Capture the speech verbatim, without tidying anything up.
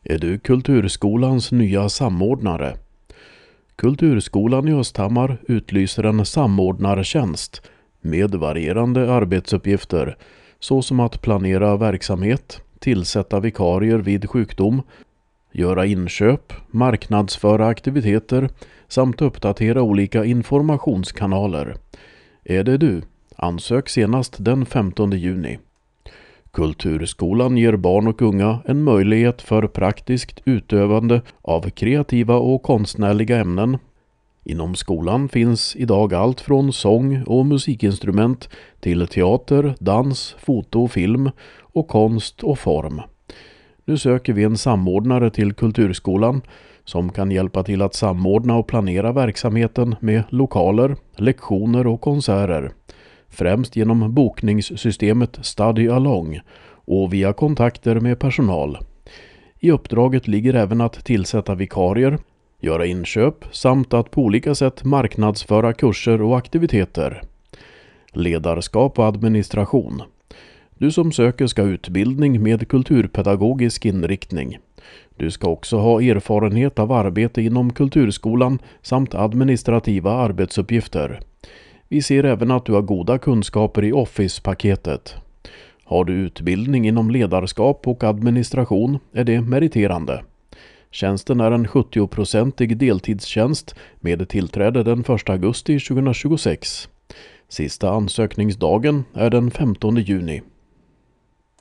Är du Kulturskolans nya samordnare? Kulturskolan i Östhammar utlyser en samordnartjänst med varierande arbetsuppgifter, såsom att planera verksamhet, tillsätta vikarier vid sjukdom, göra inköp, marknadsföra aktiviteter samt uppdatera olika informationskanaler. Är det du? Ansök senast den femtonde juni. Kulturskolan ger barn och unga en möjlighet för praktiskt utövande av kreativa och konstnärliga ämnen. Inom skolan finns idag allt från sång- och musikinstrument till teater, dans, foto, film och konst och form. Nu söker vi en samordnare till Kulturskolan som kan hjälpa till att samordna och planera verksamheten med lokaler, lektioner och konserter. Främst genom bokningssystemet Study Along och via kontakter med personal. I uppdraget ligger även att tillsätta vikarier, göra inköp samt att på olika sätt marknadsföra kurser och aktiviteter. Ledarskap och administration. Du som söker ska ha utbildning med kulturpedagogisk inriktning. Du ska också ha erfarenhet av arbete inom kulturskolan samt administrativa arbetsuppgifter. Vi ser även att du har goda kunskaper i Office-paketet. Har du utbildning inom ledarskap och administration är det meriterande. Tjänsten är en sjuttio-procentig deltidstjänst med tillträde den första augusti tjugohundratjugosex. Sista ansökningsdagen är den femtonde juni.